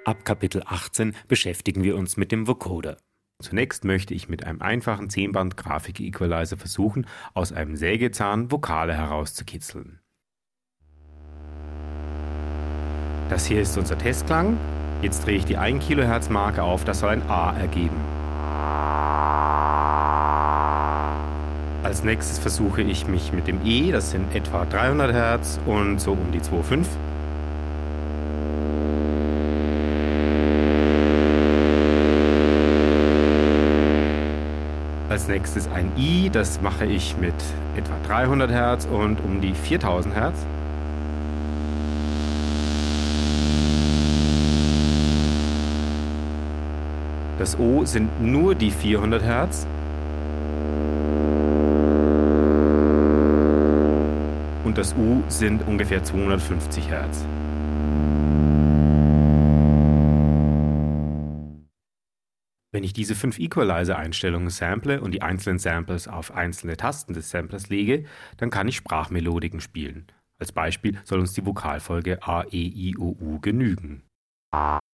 Ab Kapitel 18 beschäftigen wir uns mit dem Vocoder. Zunächst möchte ich mit einem einfachen 10-Band-Grafik-Equalizer versuchen, aus einem Sägezahn Vokale herauszukitzeln. Das hier ist unser Testklang. Jetzt drehe ich die 1 kHz Marke auf, das soll ein A ergeben. Als nächstes versuche ich mich mit dem E, das sind etwa 300 Hertz und so um die 2,5. Als nächstes ein I, das mache ich mit etwa 300 Hertz und um die 4000 Hertz. Das O sind nur die 400 Hertz. Und das U sind ungefähr 250 Hertz. Wenn ich diese 5 Equalizer-Einstellungen sample und die einzelnen Samples auf einzelne Tasten des Samplers lege, dann kann ich Sprachmelodiken spielen. Als Beispiel soll uns die Vokalfolge A, E, I, O, U genügen.